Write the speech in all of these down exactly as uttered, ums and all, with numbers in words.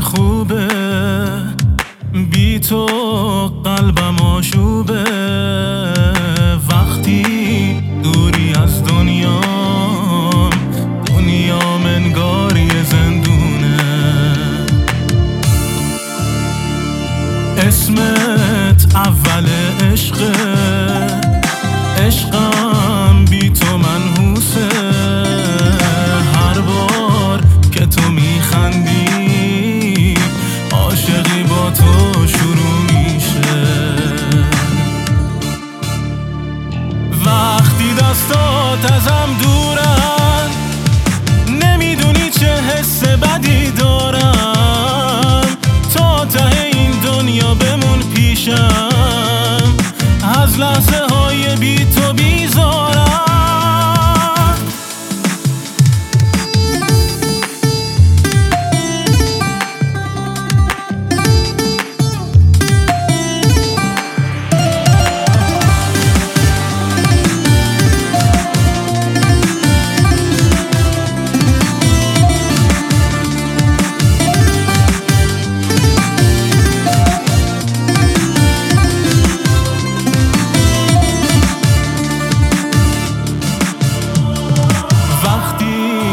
خوبه، بی تو قلبم آشوبه. وقتی دوری از دنیا، دنیا انگار یه زندونه. اسمت اول عشقه، عشقم بی تو منحوسه. هر بار که تو میخندی، عاشقی با تو شروع میشه. وقتی دستات ازم دورن، نمیدونی چه حس بدی دارم. تا ته این دنیا بمون پیشم، از لحظه های بی تو بیزارم.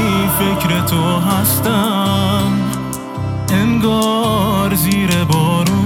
فکر تو هستم، انگار زیر بارون.